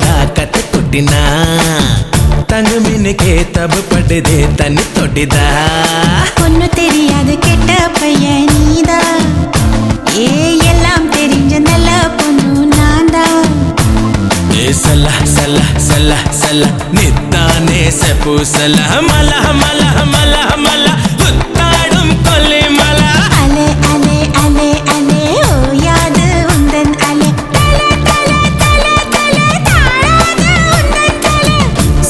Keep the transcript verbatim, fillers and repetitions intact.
बड़ा कत कुटिना तंग मिन के तब पड़दे तन तोड़दा ஒன்னு தெரியாது கெட்ட பையன் நீதா ஏ எல்லாம் தெரிஞ்ச நல்ல பொண்ணு நான்தா ए सला सला सला सला निताने से पूसला मला मला मला